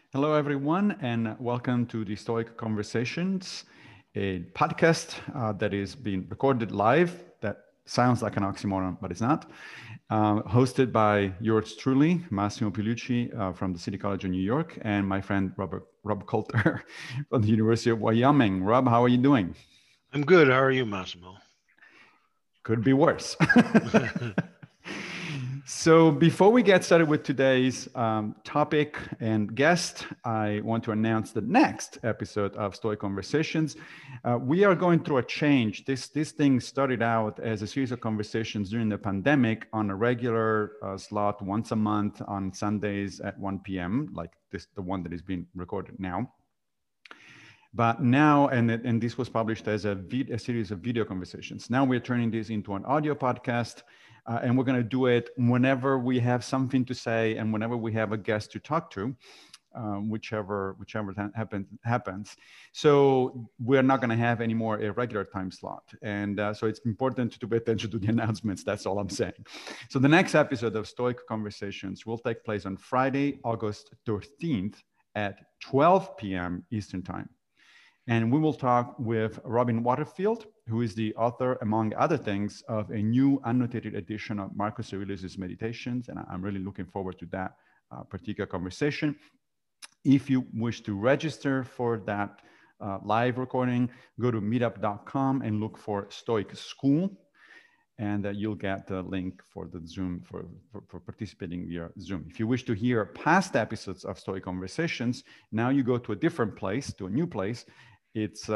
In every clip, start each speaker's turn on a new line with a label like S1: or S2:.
S1: Hello, everyone, and welcome to the Stoic Conversations, a podcast that is being recorded live. That sounds like an oxymoron, but it's not. Hosted by yours truly, Massimo Pilucci from the City College of New York, and my friend Rob Coulter from the University of Wyoming. Rob, how are you doing?
S2: I'm good. How are you, Massimo?
S1: Could be worse. So before we get started with today's topic and guest, I want to announce the next episode of Stoic Conversations. We are going through a change. This thing started out as a series of conversations during the pandemic on a regular slot once a month on Sundays at 1 p.m., like the one that is being recorded now. But now, and this was published as a series of video conversations. Now we're turning this into an audio podcast, and we're going to do it whenever we have something to say and whenever we have a guest to talk to, whichever happens. So we're not going to have any more a regular time slot, and so it's important to pay attention to the announcements. That's all I'm saying. So the next episode of Stoic Conversations will take place on Friday, August 13th at 12 p.m. Eastern Time. And we will talk with Robin Waterfield, who is the author, among other things, of a new annotated edition of Marcus Aurelius' Meditations. And I'm really looking forward to that particular conversation. If you wish to register for that live recording, go to meetup.com and look for Stoic School. And you'll get the link for the Zoom, for participating via Zoom. If you wish to hear past episodes of Stoic Conversations, now you go to a different place, to a new place. It's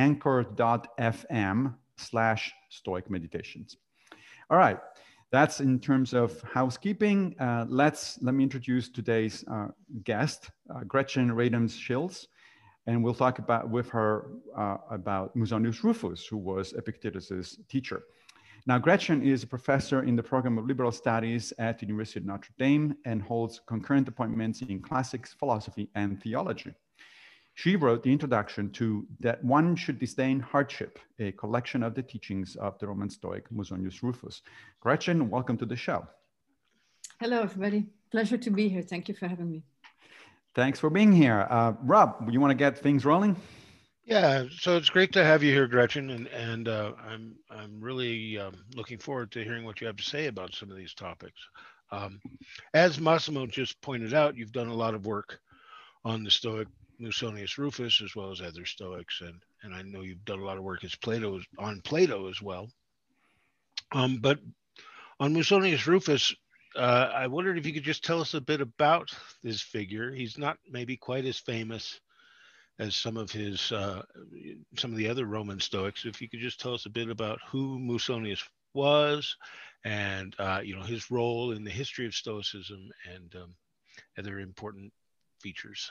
S1: anchor.fm/Stoic Meditations. All right, that's in terms of housekeeping. Let me introduce today's guest, Gretchen Radams-Schills, and we'll talk with her about Musonius Rufus, who was Epictetus's teacher. Now, Gretchen is a professor in the program of liberal studies at the University of Notre Dame and holds concurrent appointments in classics, philosophy, and theology. She wrote the introduction to That One Should Disdain Hardship, a collection of the teachings of the Roman Stoic Musonius Rufus. Gretchen, welcome to the show.
S3: Hello, everybody. Pleasure to be here. Thank you for having me.
S1: Thanks for being here. Rob, you want to get things rolling?
S2: Yeah, so it's great to have you here, Gretchen, and I'm really looking forward to hearing what you have to say about some of these topics. As Massimo just pointed out, you've done a lot of work on the Stoic Musonius Rufus as well as other Stoics, and I know you've done a lot of work on Plato as well. But on Musonius Rufus, I wondered if you could just tell us a bit about this figure. He's not maybe quite as famous as some of the other Roman Stoics. If you could just tell us a bit about who Musonius was, and his role in the history of Stoicism and other important features.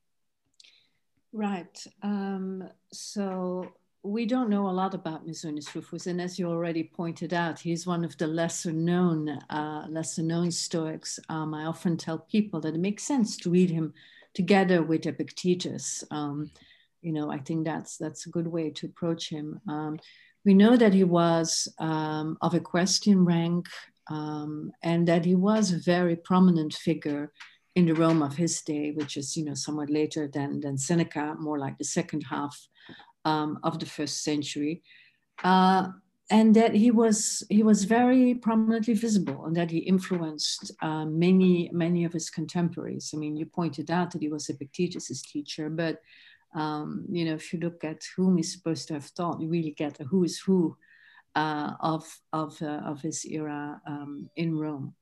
S3: Right. So we don't know a lot about Musonius Rufus, and as you already pointed out, he's one of the lesser known Stoics. I often tell people that it makes sense to read him together with Epictetus. I think that's a good way to approach him. We know that he was of equestrian rank, and that he was a very prominent figure in the Rome of his day, which is somewhat later than Seneca, more like the second half of the first century, and that he was very prominently visible, and that he influenced many of his contemporaries. I mean, you pointed out that he was Epictetus's teacher, but if you look at whom he's supposed to have taught, you really get a who is who of his era in Rome.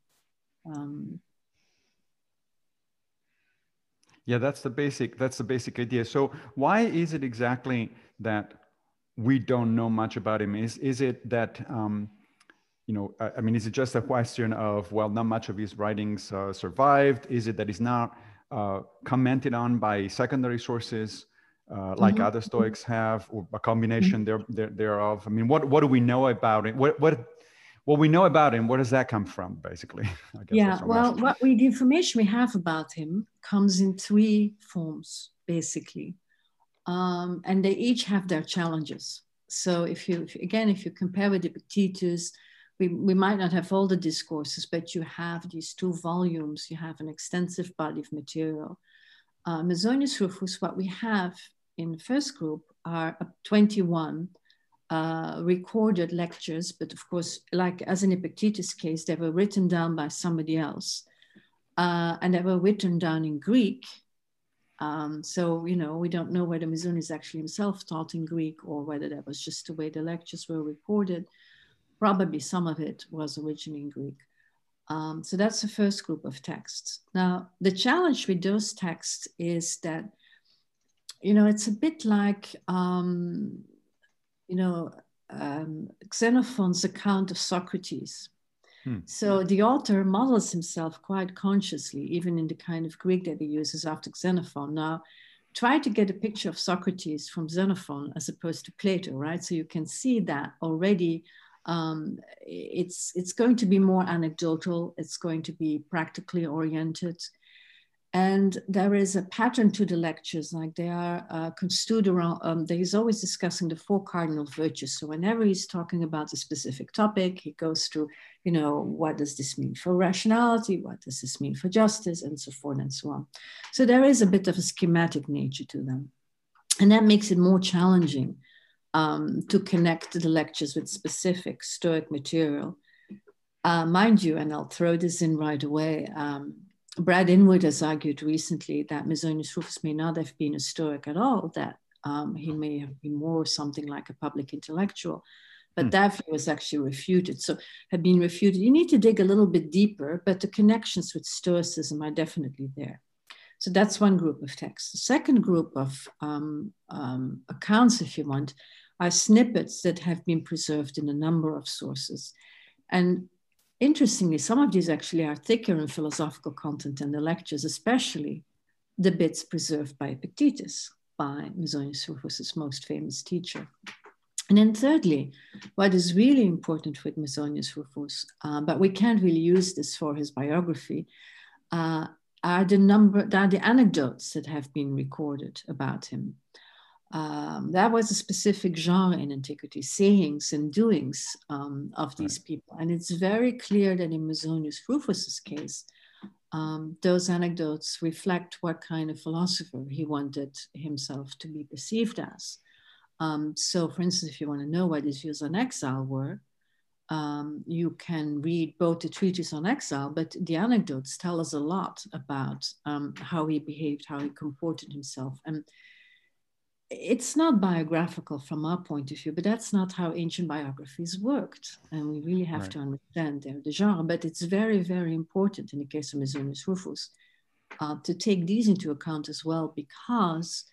S1: Yeah, that's the basic idea. So why is it exactly that we don't know much about him? Is it that is it just a question of, well, not much of his writings survived? Is it that he's not commented on by secondary sources like other Stoics have, or a combination thereof? I mean, what do we know about it? What we know about him, where does that come from, basically? I guess
S3: the information we have about him comes in three forms, basically. And they each have their challenges. So if you compare with Epictetus, we might not have all the discourses, but you have these two volumes, you have an extensive body of material. Musonius Rufus, what we have in the first group are 21 recorded lectures, but of course, like as in Epictetus' case, they were written down by somebody else, and they were written down in Greek. So, you know, we don't know whether Musonius actually himself taught in Greek or whether that was just the way the lectures were recorded. Probably some of it was originally in Greek. So that's the first group of texts. Now, the challenge with those texts is that, you know, it's a bit like, Xenophon's account of Socrates. So the author models himself quite consciously, even in the kind of Greek that he uses after Xenophon. Now, try to get a picture of Socrates from Xenophon as opposed to Plato, right? So you can see that already it's going to be more anecdotal. It's going to be practically oriented. And there is a pattern to the lectures, like they are construed around, he's always discussing the 4 cardinal virtues. So whenever he's talking about a specific topic, he goes through, you know, what does this mean for rationality? What does this mean for justice? And so forth and so on. So there is a bit of a schematic nature to them. And that makes it more challenging to connect the lectures with specific Stoic material. Mind you, and I'll throw this in right away, Brad Inwood has argued recently that Musonius Rufus may not have been a Stoic at all, that he may have been more something like a public intellectual, but that view was actually refuted. So had been refuted. You need to dig a little bit deeper, but the connections with Stoicism are definitely there. So that's one group of texts. The second group of accounts, if you want, are snippets that have been preserved in a number of sources. And interestingly, some of these actually are thicker in philosophical content than the lectures, especially the bits preserved by Epictetus, by Musonius Rufus's most famous teacher. And then thirdly, what is really important with Musonius Rufus, but we can't really use this for his biography, are the anecdotes that have been recorded about him. That was a specific genre in antiquity, sayings and doings of these people. And it's very clear that in Musonius Rufus's case, those anecdotes reflect what kind of philosopher he wanted himself to be perceived as. So for instance, if you want to know what his views on exile were, you can read both the treatise on exile, but the anecdotes tell us a lot about how he behaved, how he comported himself. And it's not biographical from our point of view, but that's not how ancient biographies worked. And we really have to understand the genre, but it's very, very important in the case of Musonius Rufus to take these into account as well, because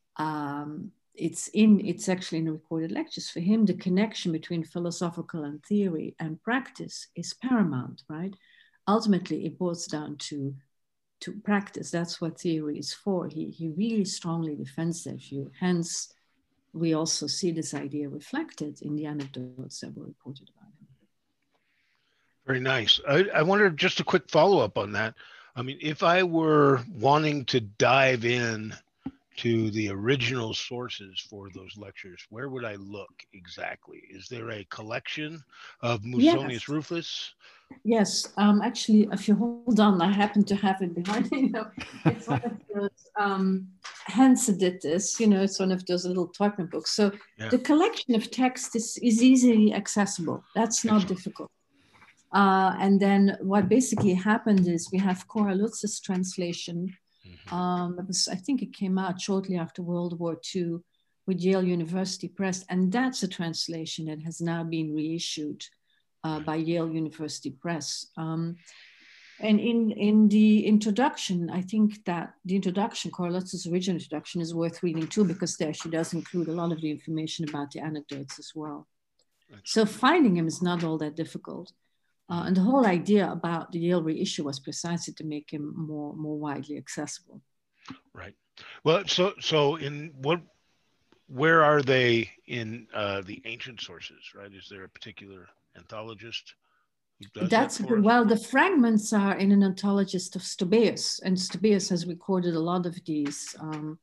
S3: it's actually in the recorded lectures. For him, the connection between philosophical and theory and practice is paramount, right? Ultimately, it boils down to practice. That's what theory is for. He really strongly defends that view. Hence, we also see this idea reflected in the anecdotes that were reported about him.
S2: Very nice. I wonder, just a quick follow-up on that. I mean, if I were wanting to dive in to the original sources for those lectures, where would I look exactly? Is there a collection of Musonius Rufus?
S3: Yes, actually, if you hold on, I happen to have it behind me. It's one of those, Hans did this, it's one of those little Teuchner books. So the collection of text is easily accessible. That's not difficult. And then what basically happened is we have Cora Lutz's translation. I think it came out shortly after World War II with Yale University Press. And that's a translation that has now been reissued by Yale University Press. And in the introduction, I think that the introduction, Cora Lutz's original introduction, is worth reading too, because there she does include a lot of the information about the anecdotes as well. So finding him is not all that difficult. And the whole idea about the Yale reissue was precisely to make him more widely accessible. Right.
S2: Well, so in where are they in the ancient sources, right? Is there a particular anthologist who does
S3: That's
S2: that for us?
S3: Well, the fragments are in an anthologist of Stobaeus, and Stobaeus has recorded a lot of these.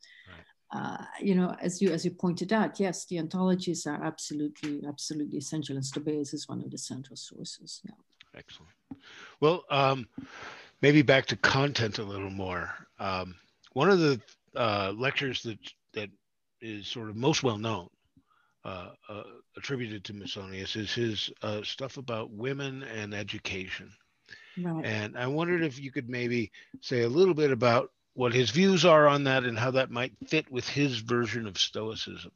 S3: As you pointed out, yes, the anthologies are absolutely essential, and Stobaeus is one of the central sources. Yeah.
S2: Excellent. Well, maybe back to content a little more. one of the lectures that is sort of most well known, uh, uh, attributed to Musonius, is his stuff about women and education.
S3: Right.
S2: And I wondered if you could maybe say a little bit about what his views are on that and how that might fit with his version of Stoicism.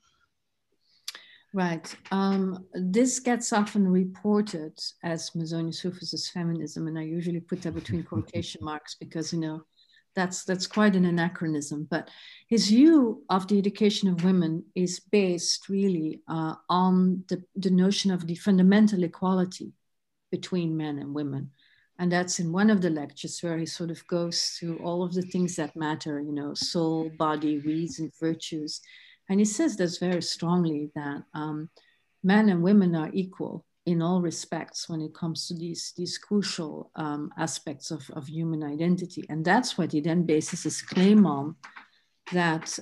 S3: Right. This gets often reported as Musonius Rufus's feminism, and I usually put that between quotation marks because, you know, that's quite an anachronism. But his view of the education of women is based really on the notion of the fundamental equality between men and women. And that's in one of the lectures where he sort of goes through all of the things that matter, you know, soul, body, reason, virtues. And he says this very strongly that men and women are equal in all respects when it comes to these crucial aspects of human identity. And that's what he then bases his claim on, that,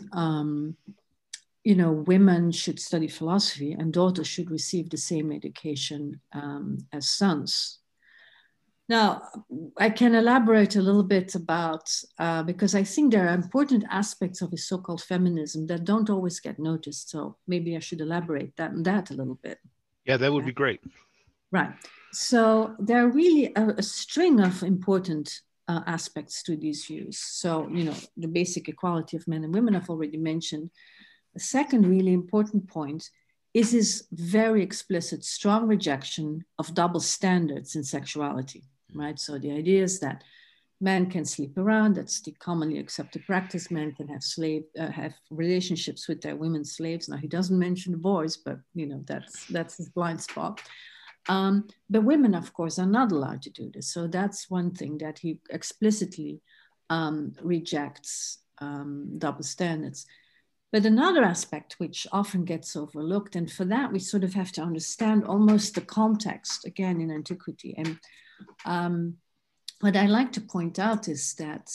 S3: you know, women should study philosophy and daughters should receive the same education as sons. Now, I can elaborate a little bit about, because I think there are important aspects of his so-called feminism that don't always get noticed. So maybe I should elaborate that a little bit.
S2: Yeah, that would be great.
S3: Right. So there are really a string of important aspects to these views. So, you know, the basic equality of men and women I've already mentioned. The second really important point is his very explicit, strong rejection of double standards in sexuality. Right. So the idea is that men can sleep around. That's the commonly accepted practice. Men can have relationships with their women slaves. Now he doesn't mention the boys, but you know that's his blind spot. But women, of course, are not allowed to do this. So that's one thing that he explicitly rejects, double standards. But another aspect which often gets overlooked, and for that we sort of have to understand almost the context again in antiquity. And what I like to point out is that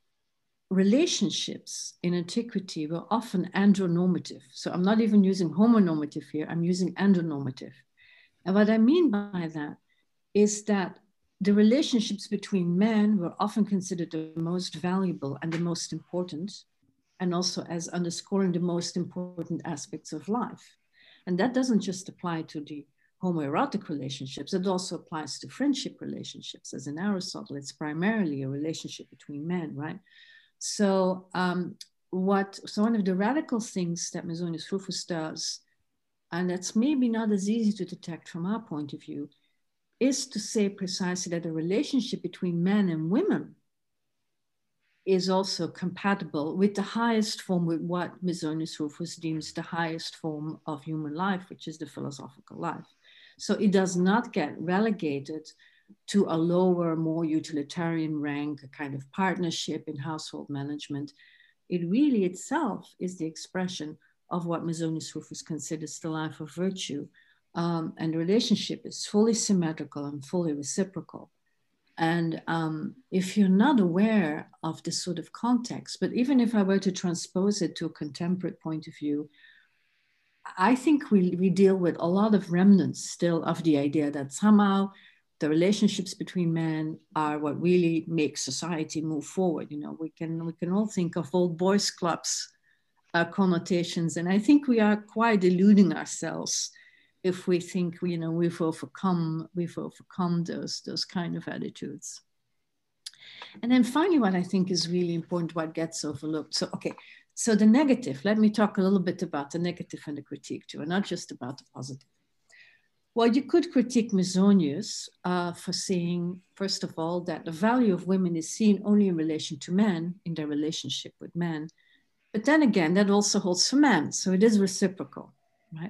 S3: relationships in antiquity were often andronormative. So I'm not even using homonormative here, I'm using andronormative. And what I mean by that is that the relationships between men were often considered the most valuable and the most important, and also as underscoring the most important aspects of life. And that doesn't just apply to the homoerotic relationships, it also applies to friendship relationships. As in Aristotle, it's primarily a relationship between men, right? So one of the radical things that Musonius Rufus does, and that's maybe not as easy to detect from our point of view, is to say precisely that the relationship between men and women is also compatible with the highest form, with what Musonius Rufus deems the highest form of human life, which is the philosophical life. So it does not get relegated to a lower, more utilitarian rank, a kind of partnership in household management. It really itself is the expression of what Musonius Rufus considers the life of virtue. And the relationship is fully symmetrical and fully reciprocal. And if you're not aware of this sort of context, but even if I were to transpose it to a contemporary point of view, I think we deal with a lot of remnants still of the idea that somehow the relationships between men are what really makes society move forward. You know, we can all think of old boys clubs connotations, and I think we are quite deluding ourselves if we think, you know, we've overcome those kind of attitudes. And then finally, what I think is really important, what gets overlooked. So, okay, so the negative, let me talk a little bit about the negative and the critique too, and not just about the positive. Well, you could critique Musonius for saying, first of all, that the value of women is seen only in relation to men, in their relationship with men. But then again, that also holds for men. So it is reciprocal, right?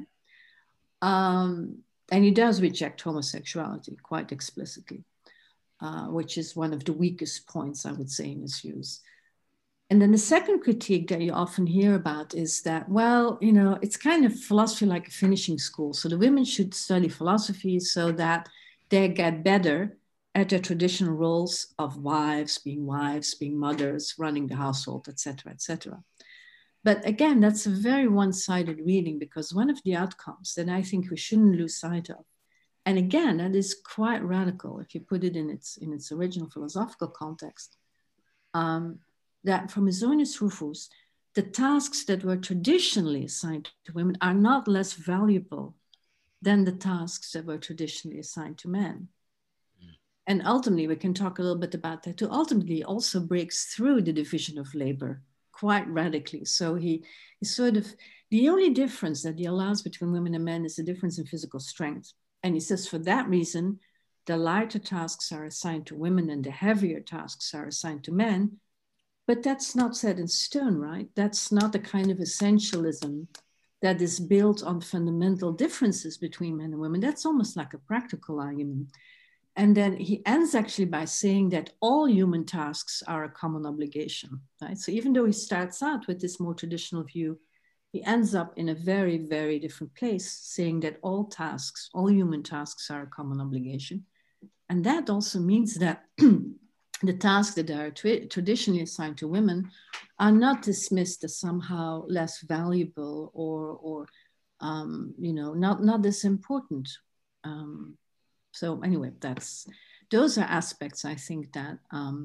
S3: And he does reject homosexuality quite explicitly, which is one of the weakest points, I would say, in his views. And then the second critique that you often hear about is that, well, you know, it's kind of philosophy like a finishing school. So the women should study philosophy so that they get better at their traditional roles of wives, being mothers, running the household, et cetera, et cetera. But again, that's a very one-sided reading, because one of the outcomes that I think we shouldn't lose sight of, and again, that is quite radical if you put it in its original philosophical context, that for Musonius Rufus, the tasks that were traditionally assigned to women are not less valuable than the tasks that were traditionally assigned to men. And ultimately, we can talk a little bit about that too. Ultimately, also breaks through the division of labor quite radically. So he is sort of, the only difference that he allows between women and men is the difference in physical strength. And he says for that reason, the lighter tasks are assigned to women and the heavier tasks are assigned to men. But that's not set in stone, right? That's not the kind of essentialism that is built on fundamental differences between men and women. That's almost like a practical argument. And then he ends actually by saying that all human tasks are a common obligation, right? So even though he starts out with this more traditional view, he ends up in a very, very different place, saying that all tasks, all human tasks are a common obligation. And that also means that the tasks that are traditionally assigned to women are not dismissed as somehow less valuable or not as important. So anyway, those are aspects I think that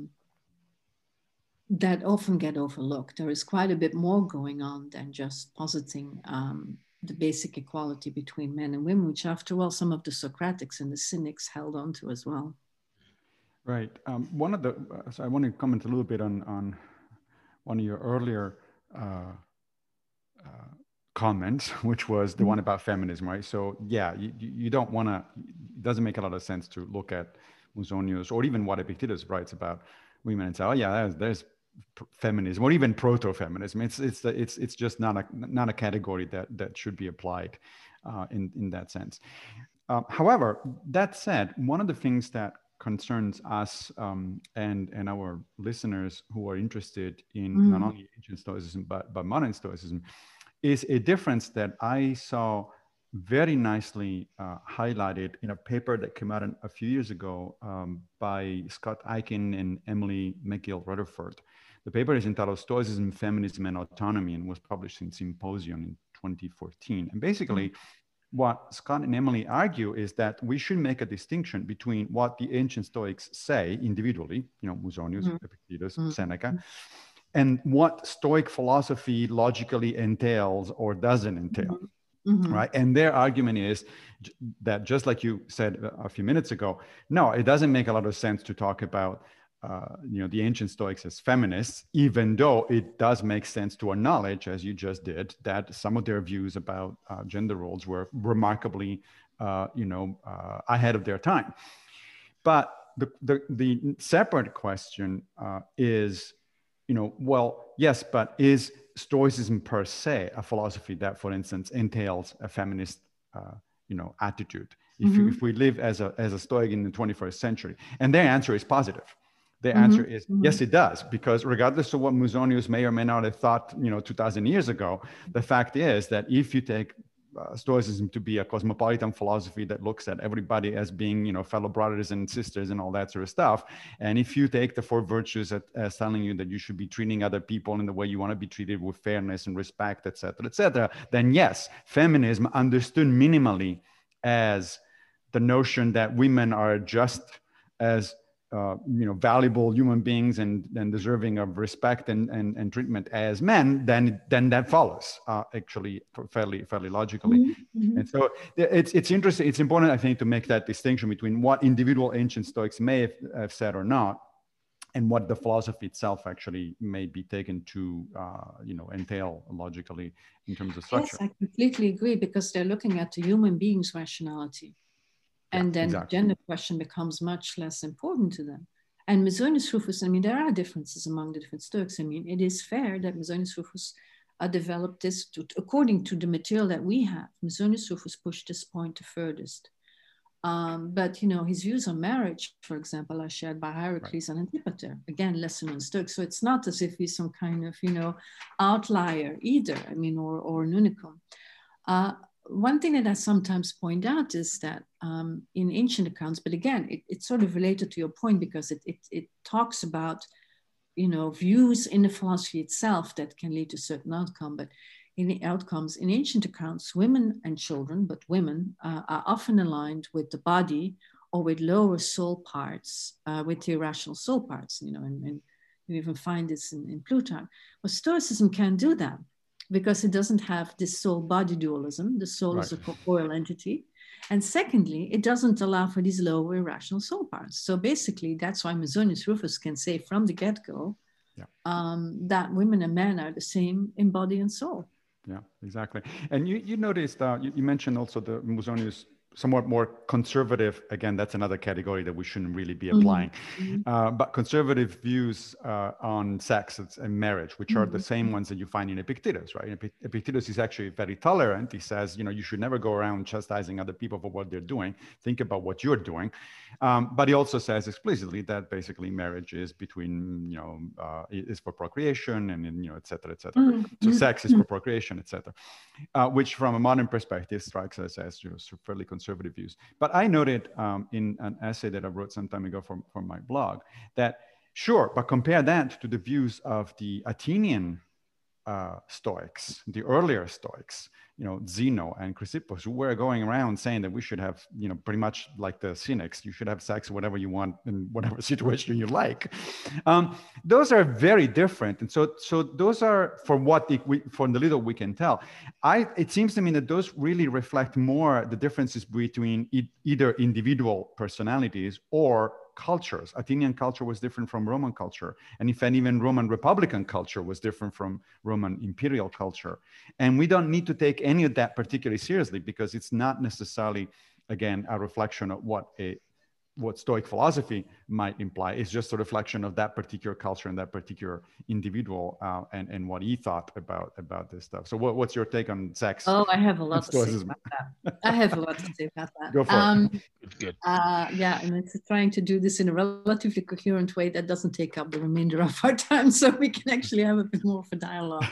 S3: that often get overlooked. There is quite a bit more going on than just positing the basic equality between men and women, which after all, some of the Socratics and the Cynics held on to as well.
S1: Right. So I want to comment a little bit on one of your earlier comments, which was the one about feminism, right? So yeah, you don't want to, it doesn't make a lot of sense to look at Musonius or even what Epictetus writes about women and say, oh yeah, there's feminism or even proto-feminism. It's just not a category that should be applied in that sense. However, that said, one of the things that concerns us and our listeners who are interested in not only ancient Stoicism but modern Stoicism is a difference that I saw very nicely highlighted in a paper that came out a few years ago by Scott Aiken and Emily McGill Rutherford. The paper is entitled Stoicism, Feminism, and Autonomy and was published in Symposium in 2014. And basically, what Scott and Emily argue is that we should make a distinction between what the ancient Stoics say individually, Musonius, Epictetus, Seneca, and what Stoic philosophy logically entails or doesn't entail, right? And their argument is that, just like you said a few minutes ago, no, it doesn't make a lot of sense to talk about the ancient Stoics as feminists, even though it does make sense to acknowledge, as you just did, that some of their views about gender roles were remarkably, ahead of their time. But the separate question is, well, yes, but is Stoicism per se a philosophy that, for instance, entails a feminist, attitude? If we live as a Stoic in the 21st century, and their answer is positive. The answer is yes, it does, because regardless of what Musonius may or may not have thought, 2,000 years ago, the fact is that if you take Stoicism to be a cosmopolitan philosophy that looks at everybody as being, fellow brothers and sisters and all that sort of stuff, and if you take the four virtues as telling you that you should be treating other people in the way you want to be treated, with fairness and respect, etc., then yes, feminism understood minimally as the notion that women are just as valuable human beings and deserving of respect and treatment as men, then that follows actually fairly logically. And so it's interesting. It's important, I think, to make that distinction between what individual ancient Stoics may have said or not, and what the philosophy itself actually may be taken to entail logically in terms of structure.
S3: Yes, I completely agree, because they're looking at the human being's rationality. And then the gender question becomes much less important to them. And Musonius Rufus, there are differences among the different Stoics. It is fair that Musonius Rufus developed this according to the material that we have. Musonius Rufus pushed this point the furthest. But his views on marriage, for example, are shared by Hierocles and Antipater. Again, lesser known Stoics. So it's not as if he's some kind of outlier either. Or an unicum. One thing that I sometimes point out is that in ancient accounts, but again, it's sort of related to your point, because it talks about, views in the philosophy itself that can lead to certain outcome. But in the outcomes in ancient accounts, women and children, but women are often aligned with the body or with lower soul parts, with the irrational soul parts, and You even find this in Plutarch. Well, Stoicism can't do that because it doesn't have this soul-body dualism. The soul is a corporeal entity. And secondly, it doesn't allow for these lower irrational soul parts. So basically, that's why Musonius Rufus can say from the get-go that women and men are the same in body and soul.
S1: Yeah, exactly. And you noticed, you mentioned also the Musonius somewhat more conservative, again, that's another category that we shouldn't really be applying, but conservative views on sex and marriage, which are the same ones that you find in Epictetus, right? Epictetus is actually very tolerant. He says, you should never go around chastising other people for what they're doing. Think about what you're doing. But he also says explicitly that basically marriage is between, is for procreation and, et cetera, et cetera. So sex is for procreation, et cetera, which from a modern perspective strikes us as fairly conservative views. But I noted in an essay that I wrote some time ago for my blog that, sure, but compare that to the views of the Athenian Stoics, the earlier Stoics, Zeno and Chrysippus, who were going around saying that we should have, pretty much like the Cynics, you should have sex whatever you want in whatever situation you like. Those are very different. And so those are, from the little we can tell, it seems to me that those really reflect more the differences between either individual personalities or cultures. Athenian culture was different from Roman culture. And in fact, even Roman Republican culture was different from Roman imperial culture. And we don't need to take any of that particularly seriously, because it's not necessarily, again, a reflection of what Stoic philosophy might imply. It's just a reflection of that particular culture and that particular individual and what he thought about this stuff. So what's your take on sex?
S3: Oh, I have a lot to say about that. I have a lot to say about that.
S1: Go for
S2: it. Good.
S3: Yeah, and it's trying to do this in a relatively coherent way that doesn't take up the remainder of our time, so we can actually have a bit more of a dialogue.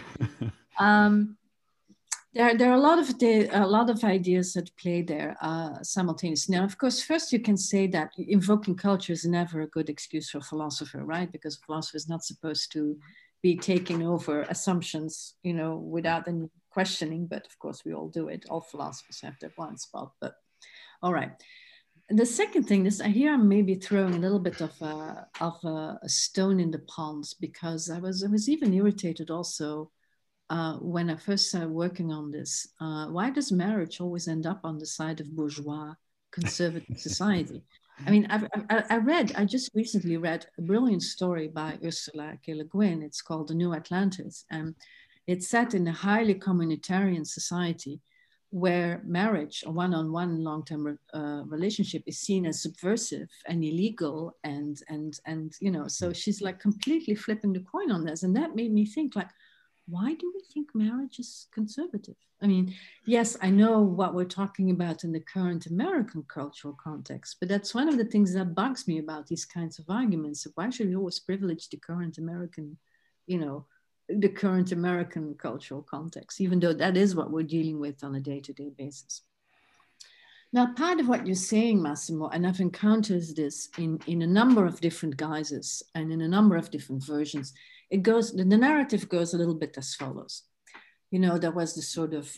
S3: There are a lot of ideas that play there simultaneously. Now, of course, first you can say that invoking culture is never a good excuse for a philosopher, right? Because a philosopher is not supposed to be taking over assumptions, without any questioning. But of course, we all do it. All philosophers have their blind spot. But all right. And the second thing is, here I'm maybe throwing a little bit of a stone in the pond, because I was even irritated also. When I first started working on this, why does marriage always end up on the side of bourgeois conservative society? I mean, I just recently read a brilliant story by Ursula K. Le Guin. It's called The New Atlantis. And it's set in a highly communitarian society where marriage, a one-on-one long-term relationship, is seen as subversive and illegal. And so she's like completely flipping the coin on this. And that made me think, like, why do we think marriage is conservative? I mean, yes, I know what we're talking about in the current American cultural context, but that's one of the things that bugs me about these kinds of arguments. Why should we always privilege the current American, the current American cultural context, even though that is what we're dealing with on a day-to-day basis? Now, part of what you're saying, Massimo, and I've encountered this in a number of different guises and in a number of different versions, the narrative goes a little bit as follows. There was this sort of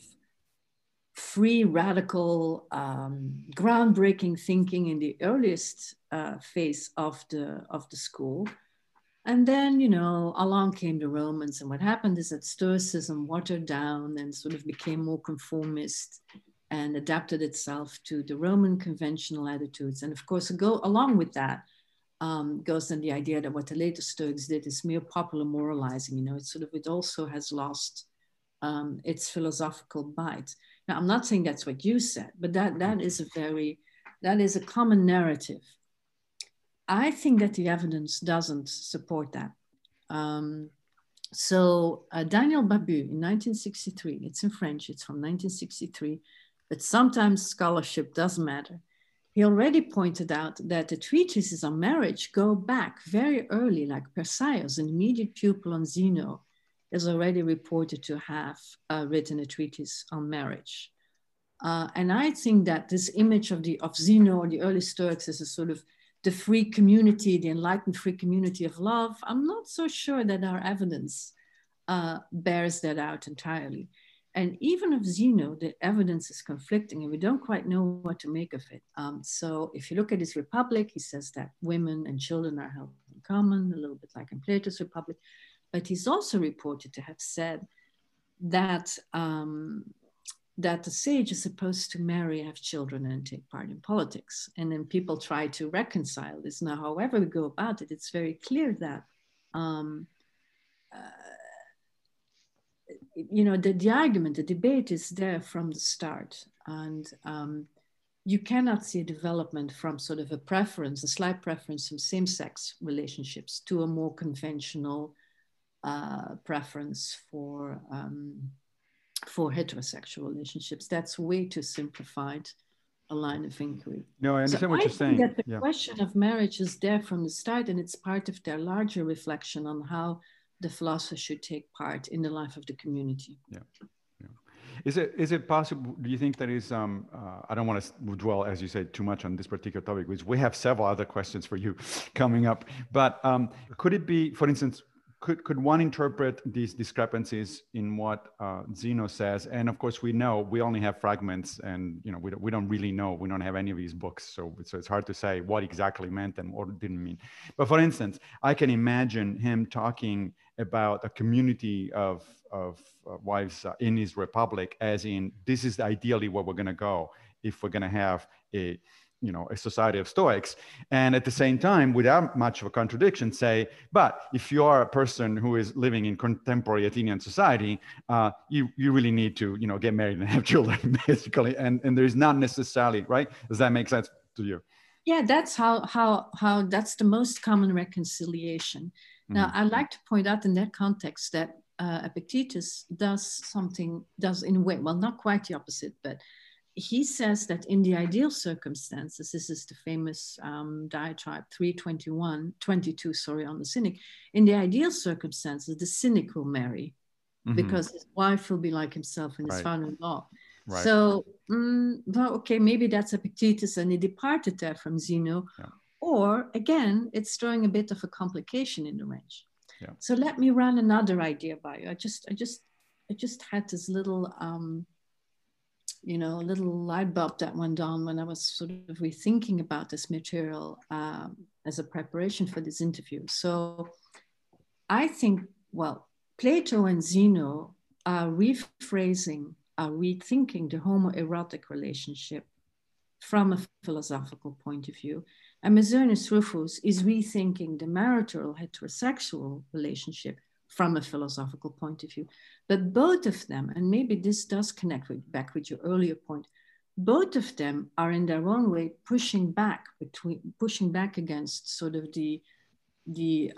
S3: free, radical, groundbreaking thinking in the earliest phase of the school. And then, along came the Romans. And what happened is that Stoicism watered down and sort of became more conformist and adapted itself to the Roman conventional attitudes. And of course, along with that, goes then the idea that what the later Stoics did is mere popular moralizing. It also has lost its philosophical bite. Now, I'm not saying that's what you said, but that is a common narrative. I think that the evidence doesn't support that. Daniel Babu in 1963, it's in French, it's from 1963, but sometimes scholarship does matter. He already pointed out that the treatises on marriage go back very early, like Persaios, an immediate pupil on Zeno, is already reported to have written a treatise on marriage. And I think that this image of Zeno or the early Stoics as a sort of the free community, the enlightened free community of love, I'm not so sure that our evidence bears that out entirely. And even of Zeno, the evidence is conflicting and we don't quite know what to make of it. So if you look at his Republic, he says that women and children are held in common, a little bit like in Plato's Republic. But he's also reported to have said that, that the sage is supposed to marry, have children, and take part in politics. And then people try to reconcile this. Now, however we go about it, it's very clear that you know, the argument, the debate is there from the start. And you cannot see a development from sort of a preference, a slight preference from same-sex relationships to a more conventional preference for heterosexual relationships. That's way too simplified a line of inquiry.
S1: No, I understand what you're saying.
S3: That the question of marriage is there from the start, and it's part of their larger reflection on how the philosopher should take part in the life of the community.
S1: Yeah. Is it possible, do you think that is, I don't want to dwell, as you said, too much on this particular topic, which we have several other questions for you coming up, but could it be, for instance, could one interpret these discrepancies in what Zeno says? And of course, we know we only have fragments, and you know we don't really know. We don't have any of these books, so it's hard to say what exactly meant and what it didn't mean. But for instance, I can imagine him talking about a community of wives in his republic, as in this is ideally where we're going to go if we're going to have a society of Stoics, and at the same time, without much of a contradiction, say, but if you are a person who is living in contemporary Athenian society, you really need to, get married and have children, basically, and there's not necessarily, right? Does that make sense to you?
S3: Yeah, that's how that's the most common reconciliation. Now, I'd like to point out in that context that Epictetus does in a way, well, not quite the opposite, but he says that in the ideal circumstances, this is the famous diatribe 22 on the cynic. In the ideal circumstances, the cynic will marry because his wife will be like himself and his father-in-law. Right. So, well, okay, maybe that's Epictetus and he departed there from Zeno. Yeah. Or again, it's throwing a bit of a complication in the range. Yeah. So let me run another idea by you. I just had this little little light bulb that went on when I was sort of rethinking about this material as a preparation for this interview. So I think, well, Plato and Zeno are rethinking the homoerotic relationship from a philosophical point of view. And Maezonius Rufus is rethinking the marital heterosexual relationship from a philosophical point of view. But both of them, and maybe this does connect back with your earlier point, both of them are in their own way pushing back against sort of the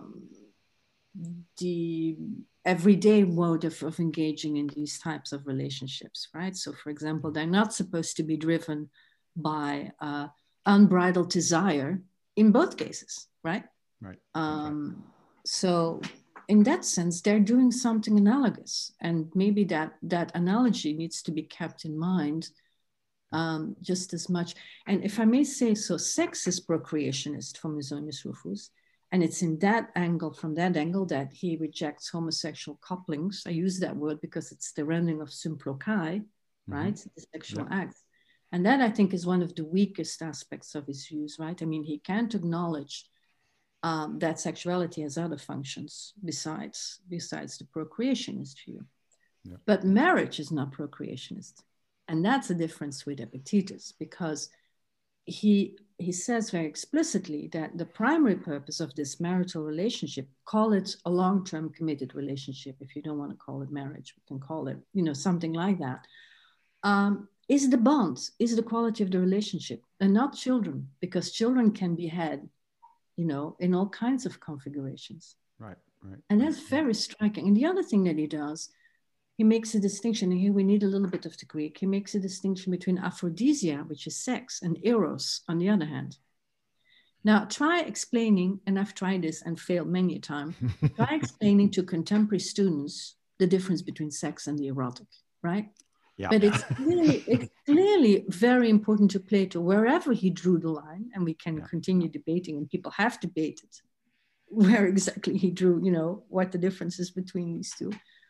S3: everyday mode of engaging in these types of relationships, right? So for example, they're not supposed to be driven by unbridled desire in both cases, right? Right. So in that sense, they're doing something analogous, and maybe that analogy needs to be kept in mind just as much. And if I may say so, sex is procreationist for Maezonius Rufus, and it's from that angle that he rejects homosexual couplings. I use that word because it's the rendering of symplokai, right? The sexual acts. And that, I think, is one of the weakest aspects of his views, right? I mean, he can't acknowledge that sexuality has other functions besides the procreationist view. Yeah. But marriage is not procreationist. And that's the difference with Epictetus, because he says very explicitly that the primary purpose of this marital relationship, call it a long-term committed relationship, if you don't want to call it marriage, we can call it, something like that, is the bond, is the quality of the relationship, and not children, because children can be had in all kinds of configurations. Right. And that's very striking. And the other thing that he does, he makes a distinction, and here we need a little bit of the Greek. He makes a distinction between aphrodisia, which is sex, and eros, on the other hand. Now, try explaining, and I've tried this and failed many a time, try explaining to contemporary students the difference between sex and the erotic, right? Yeah. But it's clearly very important to Plato, wherever he drew the line, and we can continue debating, and people have debated where exactly he drew, what the difference is between these two.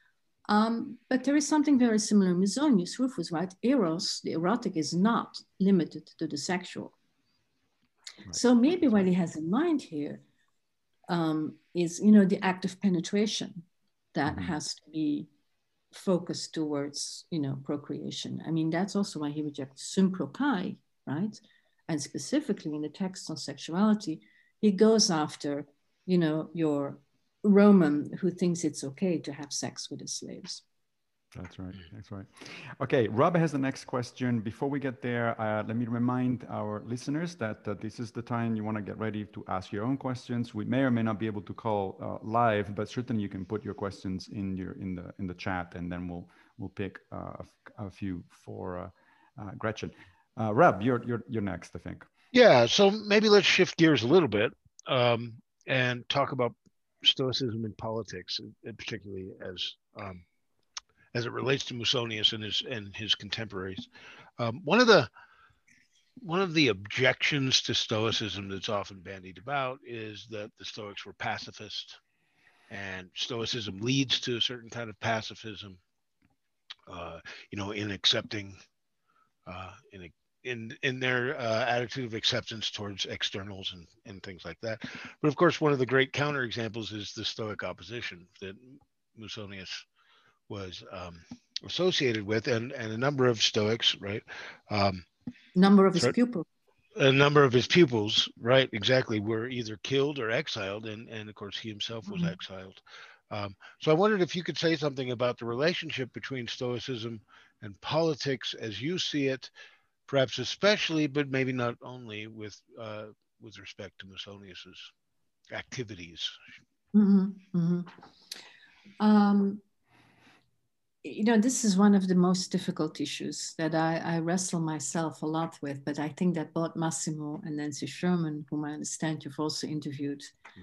S3: But there is something very similar in Musonius Rufus, right? Eros, the erotic, is not limited to the sexual. Right. So maybe what he has in mind here is, the act of penetration that has to be focused towards, procreation. I mean, that's also why he rejects symprokai, right? And specifically in the text on sexuality, he goes after, your Roman who thinks it's okay to have sex with his slaves.
S1: That's right. That's right. Okay, Rob has the next question. Before we get there, let me remind our listeners that this is the time you want to get ready to ask your own questions. We may or may not be able to call live, but certainly you can put your questions in the chat, and then we'll pick a few for Gretchen. Rob, you're next, I think.
S2: Yeah. So maybe let's shift gears a little bit and talk about Stoicism in politics, and particularly as it relates to Musonius and his contemporaries. One of the objections to Stoicism that's often bandied about is that the Stoics were pacifist, and Stoicism leads to a certain kind of pacifism, in accepting, in their attitude of acceptance towards externals and things like that. But of course, one of the great counterexamples is the Stoic opposition that Musonius was associated with, and a number of Stoics, right?
S3: Number of his pupils.
S2: A number of his pupils, right? Exactly, were either killed or exiled, and of course he himself was exiled. So I wondered if you could say something about the relationship between Stoicism and politics as you see it, perhaps especially, but maybe not only, with respect to Musonius's activities.
S3: This is one of the most difficult issues that I wrestle myself a lot with, but I think that both Massimo and Nancy Sherman, whom I understand you've also interviewed,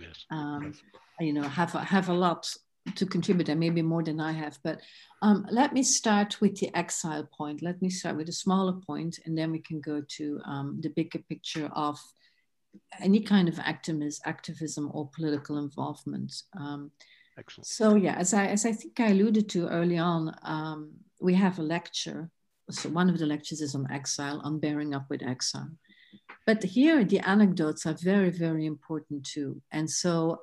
S3: have a lot to contribute, and maybe more than I have. But let me start with the exile point. Let me start with a smaller point, and then we can go to the bigger picture of any kind of activism or political involvement.
S2: Excellent.
S3: So yeah, as I think I alluded to early on, we have a lecture. So one of the lectures is on exile, on bearing up with exile. But here the anecdotes are very, very important too. And so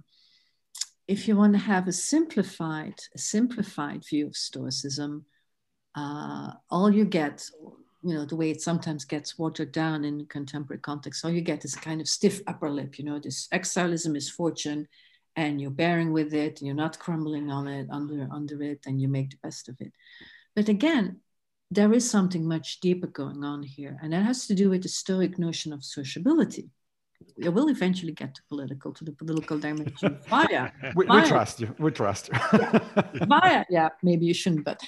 S3: if you want to have a simplified view of Stoicism, all you get, the way it sometimes gets watered down in contemporary context, all you get is a kind of stiff upper lip, this exilism is fortune, and you're bearing with it, and you're not crumbling on it, under it, and you make the best of it. But again, there is something much deeper going on here, and that has to do with the Stoic notion of sociability. It will eventually get to the political dimension via.
S1: We trust you. We trust you.
S3: Via, maybe you shouldn't, but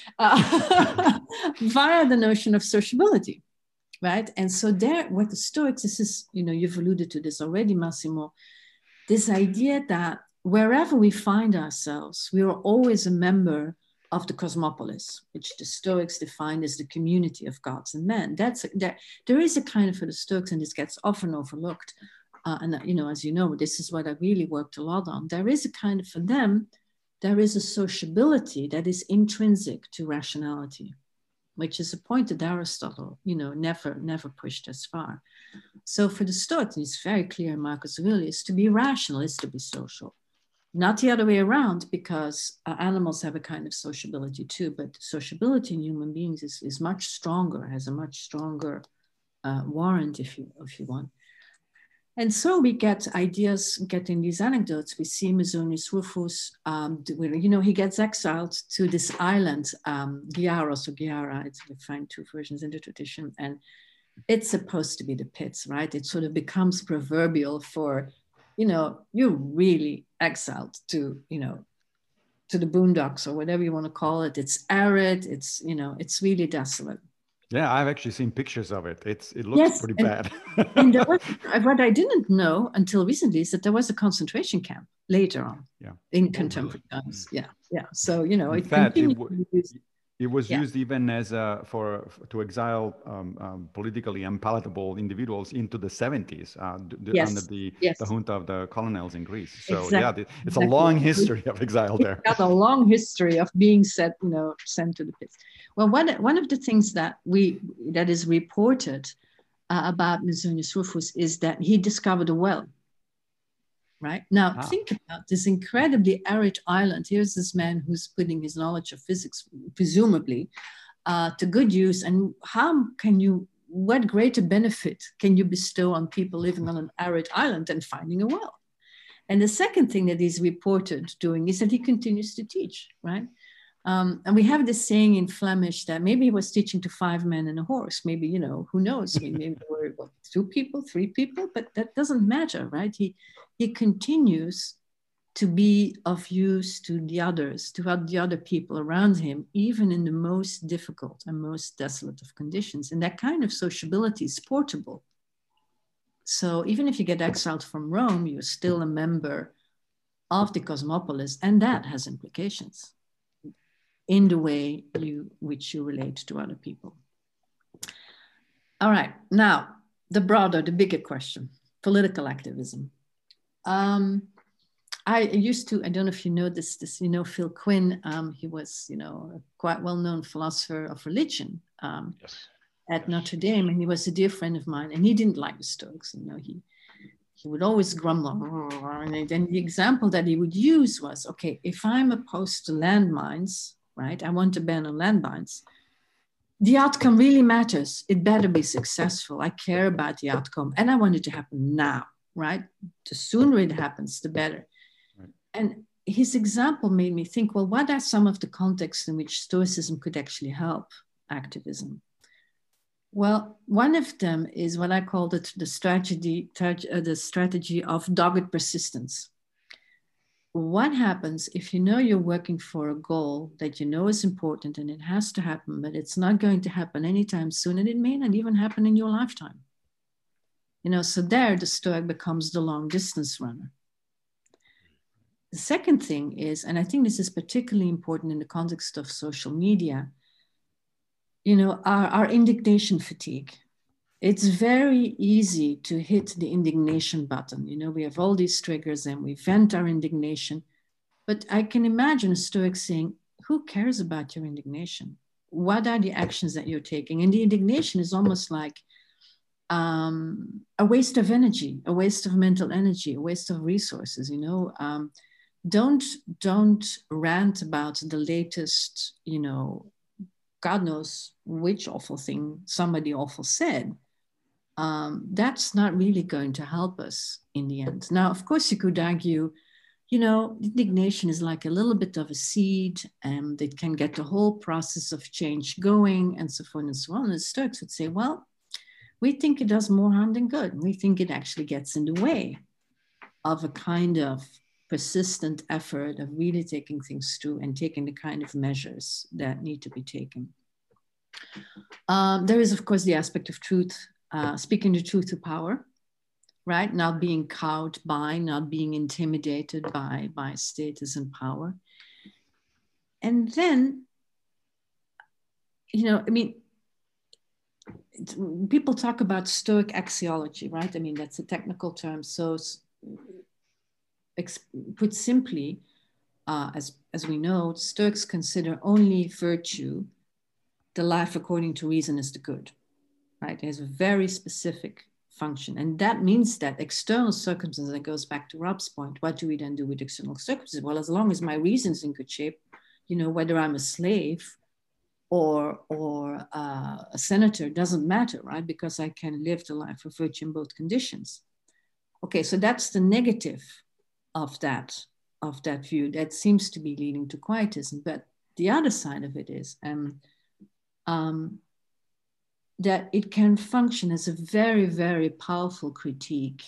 S3: via the notion of sociability, right? And so there, what the Stoics, this is, you've alluded to this already, Massimo, this idea that wherever we find ourselves, we are always a member of the cosmopolis, which the Stoics define as the community of gods and men. There is a kind of, for the Stoics, and this gets often overlooked, and as you know, this is what I really worked a lot on. There is a kind of, for them, there is a sociability that is intrinsic to rationality, which is a point that Aristotle, never pushed as far. So for the Stoics, it's very clear in Marcus Aurelius, to be rational is to be social. Not the other way around, because animals have a kind of sociability too, but sociability in human beings is much stronger, has a much stronger warrant, if you want. And so we get ideas, getting these anecdotes. We see Musonius Rufus, he gets exiled to this island, Gyaros or Gyara. We find two versions in the tradition, and it's supposed to be the pits, right? It sort of becomes proverbial for, you're really exiled to the boondocks or whatever you want to call it. It's arid. It's really desolate.
S1: Yeah, I've actually seen pictures of it. It looks pretty bad.
S3: And what I didn't know until recently is that there was a concentration camp later on in contemporary times. Yeah. So, it continued to be used.
S1: It was used even as to exile politically unpalatable individuals into the 70s under the junta of the colonels in Greece. So it's a long history of exile there.
S3: Got a long history of being sent to the pits. Well, one of the things that is reported about Musonius Rufus is that he discovered a well. Right now, think about this incredibly arid island. Here's this man who's putting his knowledge of physics, presumably, to good use. And what greater benefit can you bestow on people living on an arid island than finding a well? And the second thing that he's reported doing is that he continues to teach, right? And we have this saying in Flemish that maybe he was teaching to 5 men and a horse. Maybe, who knows? Maybe there were 2 people, 3 people, but that doesn't matter, right? He continues to be of use to the others, to the other people around him, even in the most difficult and most desolate of conditions. And that kind of sociability is portable. So even if you get exiled from Rome, you're still a member of the cosmopolis, and that has implications in the way which you relate to other people. All right, now the bigger question, political activism. I don't know if you know this, Phil Quinn, he was, a quite well-known philosopher of religion at Notre Dame, and he was a dear friend of mine, and he didn't like the Stoics, he would always grumble. And then the example that he would use was, okay, if I'm opposed to landmines, right, I want to ban on landmines, the outcome really matters. It better be successful. I care about the outcome, and I want it to happen now, right? The sooner it happens, the better. Right. And his example made me think, well, what are some of the contexts in which Stoicism could actually help activism? Well, one of them is what I called it the strategy of dogged persistence. What happens if you're working for a goal that is important and it has to happen, but it's not going to happen anytime soon, and it may not even happen in your lifetime? So there the Stoic becomes the long distance runner. The second thing is, and I think this is particularly important in the context of social media, our indignation fatigue. It's very easy to hit the indignation button. We have all these triggers and we vent our indignation. But I can imagine a Stoic saying, who cares about your indignation? What are the actions that you're taking? And the indignation is almost like a waste of energy, a waste of mental energy, a waste of resources. Don't rant about the latest, God knows which awful thing somebody awful said. That's not really going to help us in the end. Now, of course, you could argue, indignation is like a little bit of a seed, and it can get the whole process of change going, and so forth and so on. And the Stoics would say, well, we think it does more harm than good. We think it actually gets in the way of a kind of persistent effort of really taking things through and taking the kind of measures that need to be taken. There is, of course, the aspect of truth, speaking the truth to power, right? Not being cowed by, not being intimidated by status and power. And then, people talk about Stoic axiology, right? That's a technical term. So put simply, as we know, Stoics consider only virtue, the life according to reason, is the good, right? It has a very specific function. And that means that external circumstances, that goes back to Rob's point, what do we then do with external circumstances? Well, as long as my reason's in good shape, whether I'm a slave or a senator, doesn't matter, right? Because I can live the life of virtue in both conditions. Okay, so that's the negative of that view that seems to be leading to quietism. But the other side of it is that it can function as a very, very powerful critique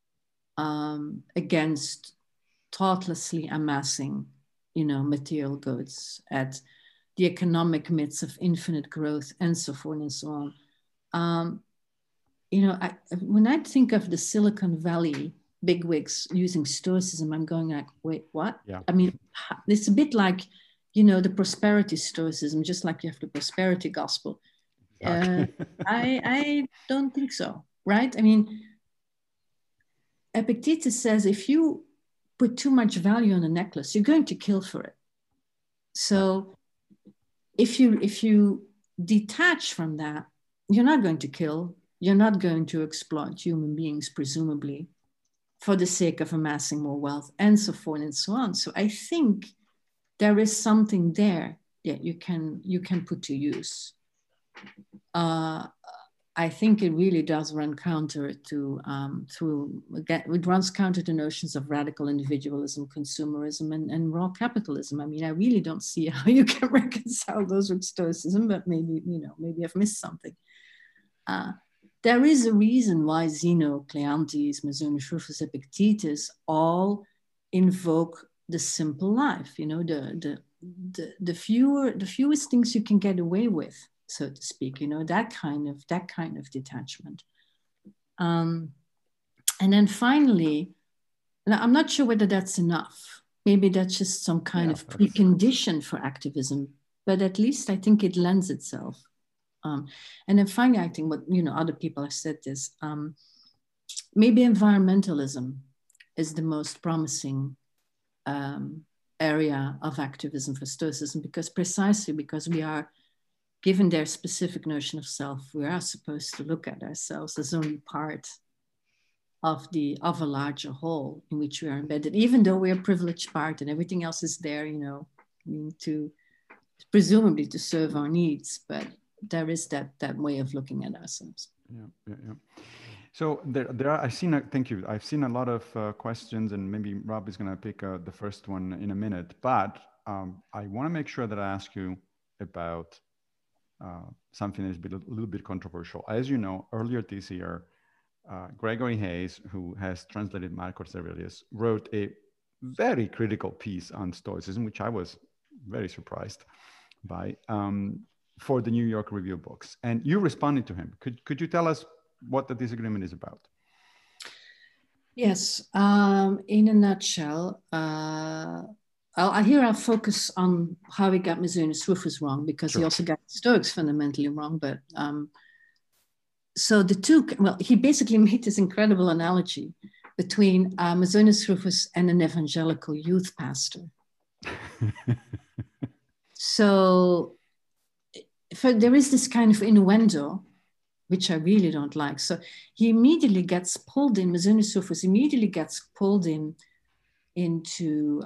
S3: against thoughtlessly amassing, material goods, at the economic myths of infinite growth, and so forth and so on. When I think of the Silicon Valley bigwigs using Stoicism, I'm going like, wait, what?
S1: Yeah.
S3: It's a bit like, you know, the prosperity stoicism, just like you have the prosperity gospel. I don't think so, right? I mean, Epictetus says if you put too much value on a necklace, you're going to kill for it. So if you detach from that, you're not going to kill, you're not going to exploit human beings, presumably, for the sake of amassing more wealth, and so forth and so on. So I think there is something there that you can put to use. I think it really does run counter to it runs counter to notions of radical individualism, consumerism, and raw capitalism. I mean, I really don't see how you can reconcile those with Stoicism, but maybe, you know, maybe I've missed something. There is a reason why Zeno, Cleanthes, Musonius Rufus, Epictetus all invoke the simple life. You know, the fewest things you can get away with, so to speak. You know, that kind of detachment. And then finally, now I'm not sure whether that's enough. Maybe that's just some kind of precondition for activism, but at least I think it lends itself. And then finally, I think what, you know, other people have said this, maybe environmentalism is the most promising area of activism for Stoicism, precisely because we are given their specific notion of self, we are supposed to look at ourselves as only part of a larger whole in which we are embedded, even though we're a privileged part and everything else is there, you know, I mean, to presumably to serve our needs, but there is that way of looking at ourselves.
S1: Yeah. So there are, thank you. I've seen a lot of questions, and maybe Rob is going to pick the first one in a minute, but I want to make sure that I ask you about something that's been a little bit controversial. As you know, earlier this year, Gregory Hayes, who has translated Marcus Aurelius, wrote a very critical piece on Stoicism, which I was very surprised by, for the New York Review of Books. And you responded to him. Could you tell us what the disagreement is about?
S3: Yes, in a nutshell, I'll focus on how he got Musonius Rufus wrong, because he also got Stoics fundamentally wrong. But so the two, well, he basically made this incredible analogy between Musonius Rufus and an evangelical youth pastor. So there is this kind of innuendo, which I really don't like. So he immediately gets pulled in, Musonius Rufus immediately gets pulled into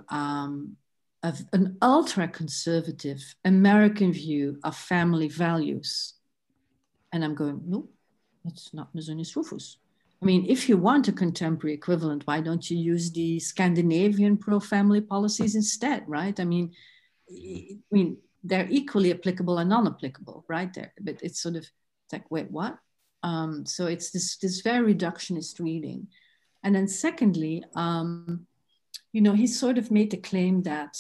S3: an ultra-conservative American view of family values. And I'm going, no, that's not Musonius Rufus. I mean, if you want a contemporary equivalent, why don't you use the Scandinavian pro-family policies instead, right? I mean, they're equally applicable and non-applicable, right? There, but it's sort of like, wait, what? So it's this very reductionist reading. And then secondly, you know, he sort of made the claim that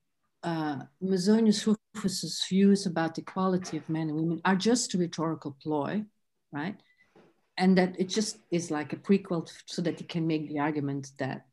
S3: Musonius Rufus's views about the equality of men and women are just a rhetorical ploy, right? And that it just is like a prequel so that he can make the argument that,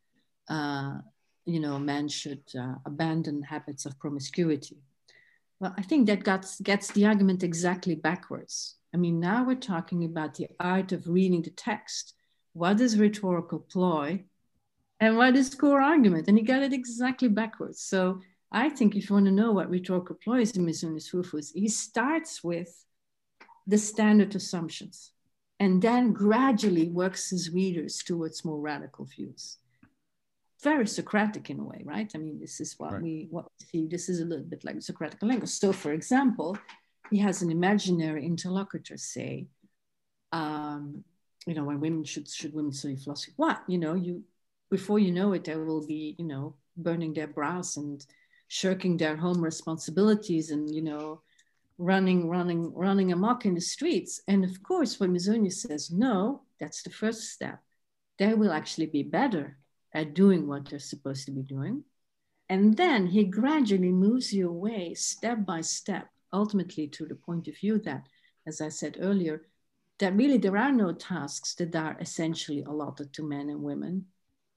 S3: you know, men should abandon habits of promiscuity. Well, I think that gets the argument exactly backwards. I mean, now we're talking about the art of reading the text. What is rhetorical ploy and what is core argument? And he got it exactly backwards. So I think if you want to know what rhetorical ploy is in Musonius Rufus, he starts with the standard assumptions and then gradually works his readers towards more radical views. Very Socratic in a way, right? I mean, this is what we see. This is a little bit like Socratic language. So, for example, he has an imaginary interlocutor say, you know, when women should women study philosophy? What? You know, before you know it, there will be, you know, burning their brows and shirking their home responsibilities and, you know, running amok in the streets. And of course, when Musonius says no, that's the first step. They will actually be better at doing what they're supposed to be doing. And then he gradually moves you away step by step, ultimately to the point of view that, as I said earlier, that really there are no tasks that are essentially allotted to men and women.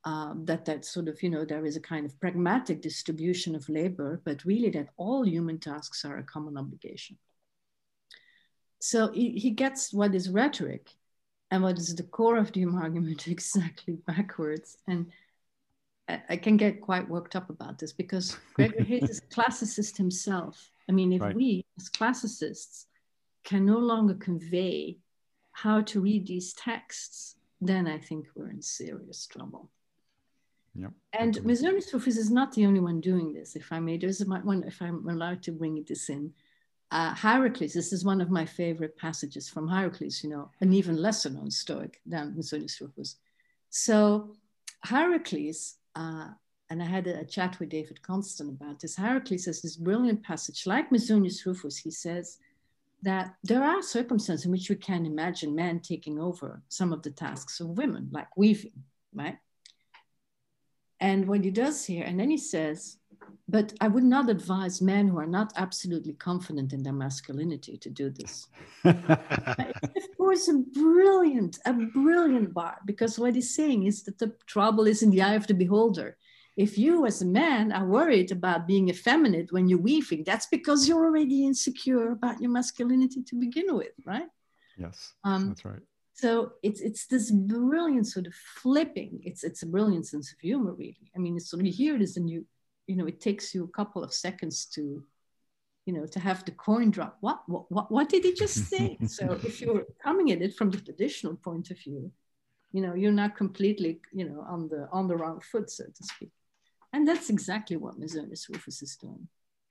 S3: that sort of, there is a kind of pragmatic distribution of labor, but really that all human tasks are a common obligation. So he gets what is rhetoric and what is the core of the human argument exactly backwards. And I can get quite worked up about this because Gregor Hayes is a classicist himself. I mean, if we as classicists can no longer convey how to read these texts, then I think we're in serious trouble.
S1: Yep.
S3: And Mysonis Rufus is not the only one doing this. If I may, there's one, if I'm allowed to bring this in. Hierocles, this is one of my favorite passages from Hierocles, an even lesser known Stoic than Mysonis Rufus. So Hierocles, and I had a chat with David Constant about this. Hierocles has this brilliant passage, like Mysonis Rufus. He says that there are circumstances in which we can imagine men taking over some of the tasks of women, like weaving, right? And what he does here, and then he says, but I would not advise men who are not absolutely confident in their masculinity to do this. It's of course a brilliant bar, because what he's saying is that the trouble is in the eye of the beholder. If you as a man are worried about being effeminate when you're weaving, that's because you're already insecure about your masculinity to begin with, right?
S1: Yes, that's right.
S3: So it's this brilliant sort of flipping. It's a brilliant sense of humor, really. I mean, it's sort of, you hear this and it takes you a couple of seconds to have the coin drop. What did he just say? So if you're coming at it from the traditional point of view, you're not completely, on the wrong foot, so to speak. And that's exactly what Mysonis Rufus is doing.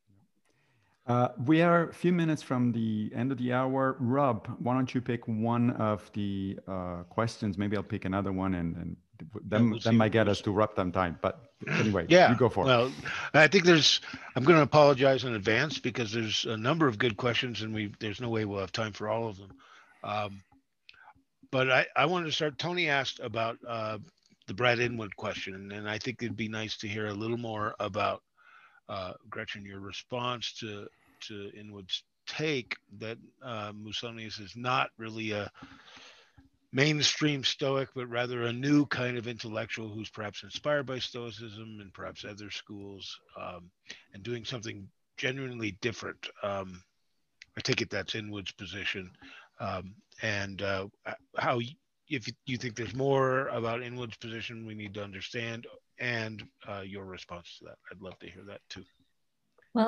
S1: We are a few minutes from the end of the hour. Rob, why don't you pick one of the questions? Maybe I'll pick another one, and then might get us to wrap them time. But anyway, you go for it.
S2: Well, I think I'm going to apologize in advance because there's a number of good questions, and there's no way we'll have time for all of them. But I wanted to start. Tony asked about the Brad Inwood question, and I think it'd be nice to hear a little more about Gretchen, your response to Inwood's take that Mysonis is not really a mainstream Stoic, but rather a new kind of intellectual who's perhaps inspired by Stoicism and perhaps other schools, and doing something genuinely different. I take it that's Inwood's position, and how, if you think there's more about Inwood's position we need to understand, and your response to that. I'd love to hear that too.
S3: Well,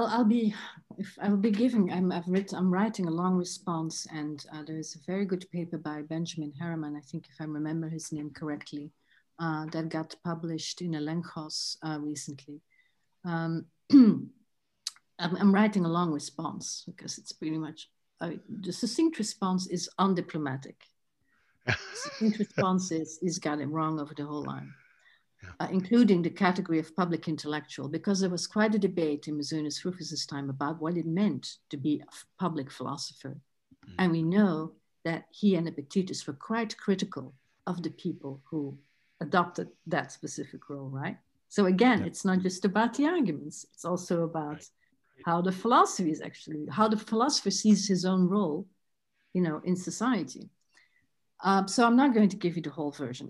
S3: I'm writing a long response, and there's a very good paper by Benjamin Harriman, I think if I remember his name correctly, that got published in Elenkos recently. I'm writing a long response because it's pretty much, the succinct response is undiplomatic. The succinct response is he's got it wrong over the whole line. Including the category of public intellectual, because there was quite a debate in Mysonis Rufus's time about what it meant to be a public philosopher. And we know that he and Epictetus were quite critical of the people who adopted that specific role, right? So again, it's not just about the arguments, it's also about how the philosophy is actually, how the philosopher sees his own role, in society. So I'm not going to give you the whole version.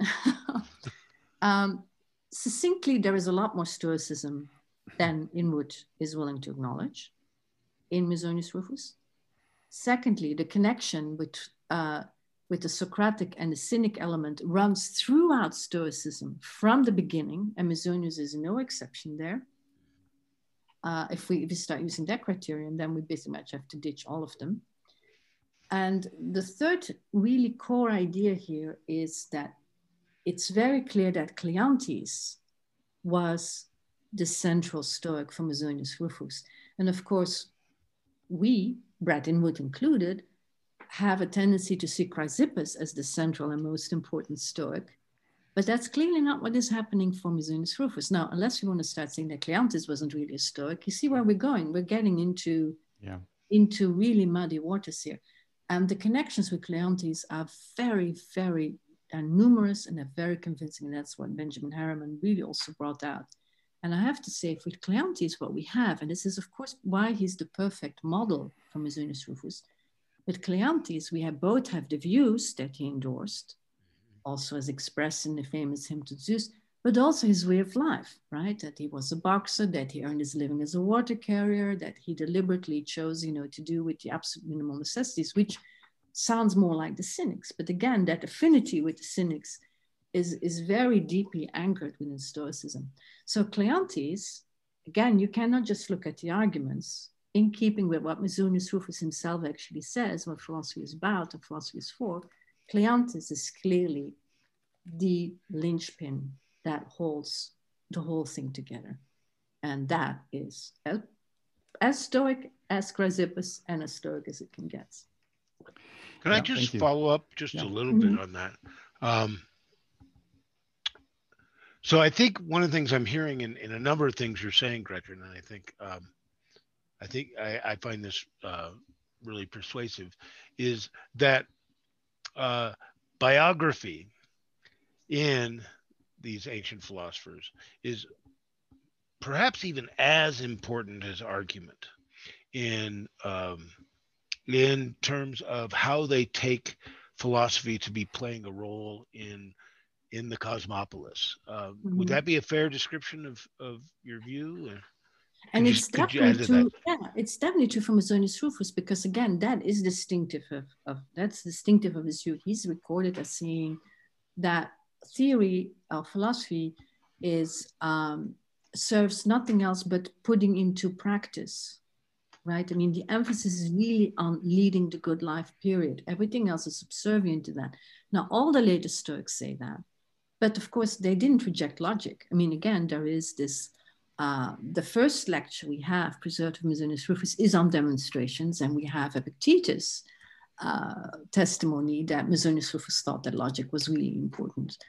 S3: Succinctly, there is a lot more Stoicism than Inwood is willing to acknowledge in Mysonis Rufus. Secondly, the connection with the Socratic and the Cynic element runs throughout Stoicism from the beginning, and Mysonis is no exception there. If we start using that criterion, then we basically much have to ditch all of them. And the third really core idea here is that it's very clear that Cleanthes was the central Stoic for Mysonis Rufus. And of course, we, Brad Inwood included, have a tendency to see Chrysippus as the central and most important Stoic. But that's clearly not what is happening for Mysonis Rufus. Now, unless you want to start saying that Cleanthes wasn't really a Stoic, you see where we're going. We're getting into really muddy waters here. And the connections with Cleanthes are very, very numerous, and they're very convincing. And that's what Benjamin Harriman really also brought out. And I have to say, with Cleanthes, what we have, and this is of course why he's the perfect model for Mysonis Rufus. With Cleanthes, we both have the views that he endorsed, also as expressed in the famous hymn to Zeus, but also his way of life, right? That he was a boxer, that he earned his living as a water carrier, that he deliberately chose, to do with the absolute minimal necessities, which sounds more like the Cynics. But again, that affinity with the Cynics is very deeply anchored within Stoicism. So Cleanthes, again, you cannot just look at the arguments in keeping with what Musonius Rufus himself actually says, what philosophy is about and philosophy is for. Cleanthes is clearly the linchpin that holds the whole thing together. And that is as Stoic as Chrysippus and as Stoic as it can get.
S2: Can I just follow up just a little bit on that? So I think one of the things I'm hearing in a number of things you're saying, Gretchen, and I find this really persuasive, is that biography in these ancient philosophers is perhaps even as important as argument in terms of how they take philosophy to be playing a role in the cosmopolis. Would that be a fair description of your view?
S3: And it's definitely true. Yeah, it's definitely true from Musonius Rufus, because again, that is distinctive that's distinctive of his view. He's recorded as saying that theory of philosophy is serves nothing else but putting into practice, right? I mean, the emphasis is really on leading the good life, period. Everything else is subservient to that. Now, all the later Stoics say that, but of course they didn't reject logic. I mean, again, there is this, the first lecture we have preserved from Musonius Rufus is on demonstrations, and we have Epictetus' testimony that Musonius Rufus thought that logic was really important.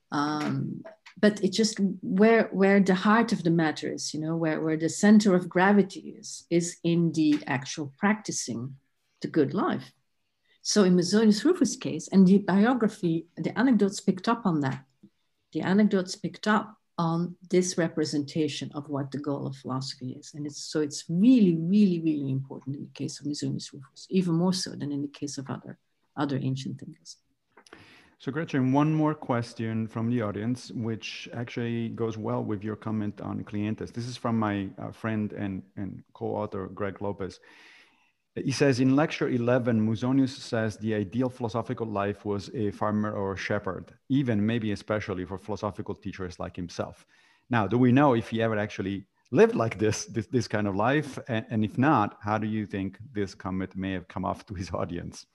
S3: But it's just where the heart of the matter is, where the center of gravity is in the actual practicing the good life. So in Musonius Rufus' case, and the biography, the anecdotes picked up on that. The anecdotes picked up on this representation of what the goal of philosophy is. And it's really, really, really important in the case of Musonius Rufus, even more so than in the case of other ancient thinkers.
S1: So Gretchen, one more question from the audience, which actually goes well with your comment on Cleanthes. This is from my friend and co-author, Greg Lopez. He says, in lecture 11, Musonius says the ideal philosophical life was a farmer or a shepherd, even maybe especially for philosophical teachers like himself. Now, do we know if he ever actually lived like this kind of life? And if not, how do you think this comment may have come off to his audience?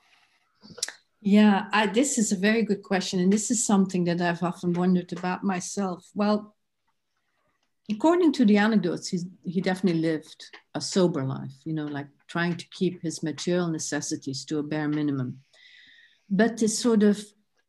S3: Yeah, this is a very good question. And this is something that I've often wondered about myself. Well, according to the anecdotes, he definitely lived a sober life, like trying to keep his material necessities to a bare minimum. But this sort of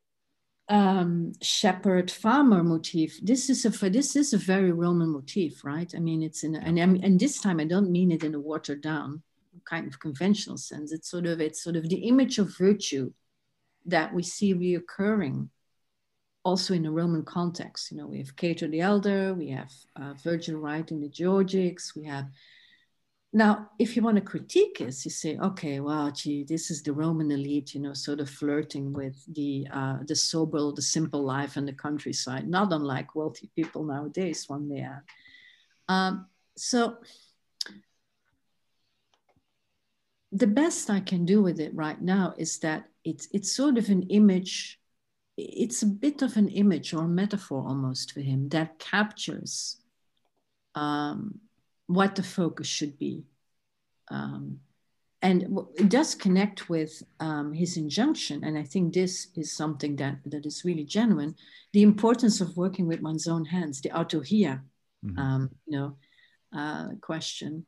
S3: shepherd farmer motif, this is a very Roman motif, right? I mean, and this time I don't mean it in a watered down kind of conventional sense. It's sort of the image of virtue that we see reoccurring also in a Roman context. We have Cato the Elder, we have Virgil writing the Georgics, we have. Now, if you want to critique this, you say, okay, well, gee, this is the Roman elite, sort of flirting with the sober, the simple life in the countryside, not unlike wealthy people nowadays, one may add. So the best I can do with it right now is that it's sort of an image. It's a bit of an image or metaphor almost for him that captures what the focus should be. And it does connect with his injunction, and I think this is something that is really genuine, the importance of working with one's own hands, the autohia question.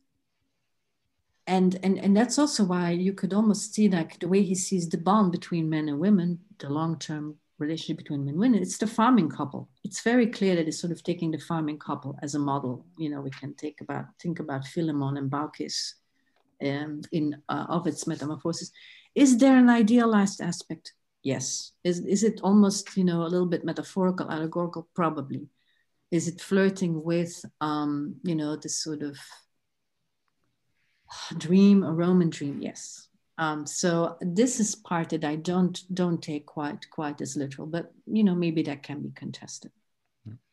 S3: And that's also why you could almost see like the way he sees the bond between men and women, the long-term relationship between men and women. It's the farming couple. It's very clear that it's sort of taking the farming couple as a model. We can think about Philemon and Baucis in Ovid's Metamorphosis. Is there an idealized aspect? Yes. Is it almost a little bit metaphorical, allegorical? Probably. Is it flirting with this sort of dream, a Roman dream? Yes. So this is part that I don't take quite as literal, but maybe that can be contested.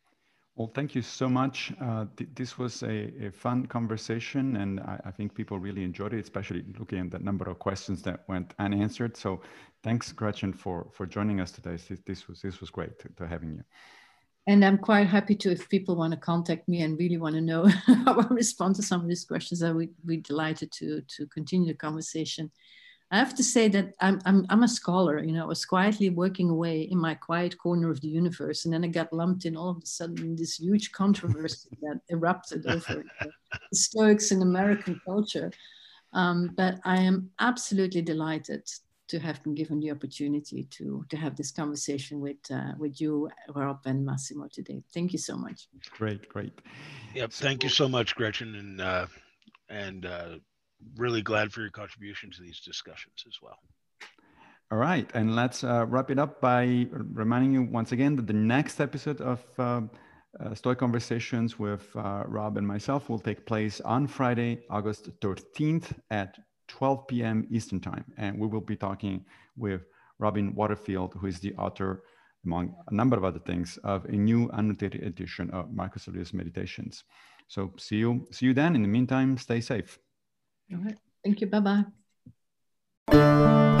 S1: Well, thank you so much. This was a fun conversation, and I think people really enjoyed it, especially looking at the number of questions that went unanswered. So thanks, Gretchen, for joining us today. This was great to having you.
S3: And I'm quite happy to, if people want to contact me and really want to know how I respond to some of these questions, I would be delighted to continue the conversation. I have to say that I'm a scholar, you know. I was quietly working away in my quiet corner of the universe, and then I got lumped in all of a sudden in this huge controversy that erupted over the Stoics in American culture. But I am absolutely delighted to have been given the opportunity to have this conversation with you, Rob and Massimo today. Thank you so much.
S1: Great.
S2: Yep. Thank you so much, Gretchen, and really glad for your contribution to these discussions as well.
S1: All right, and let's wrap it up by reminding you once again that the next episode of Stoic Conversations with Rob and myself will take place on Friday, August 13th at 12 p.m. Eastern Time. And we will be talking with Robin Waterfield, who is the author, among a number of other things, of a new annotated edition of Marcus Aurelius Meditations. So see you then. In the meantime, stay safe.
S3: All right. Thank you. Bye-bye.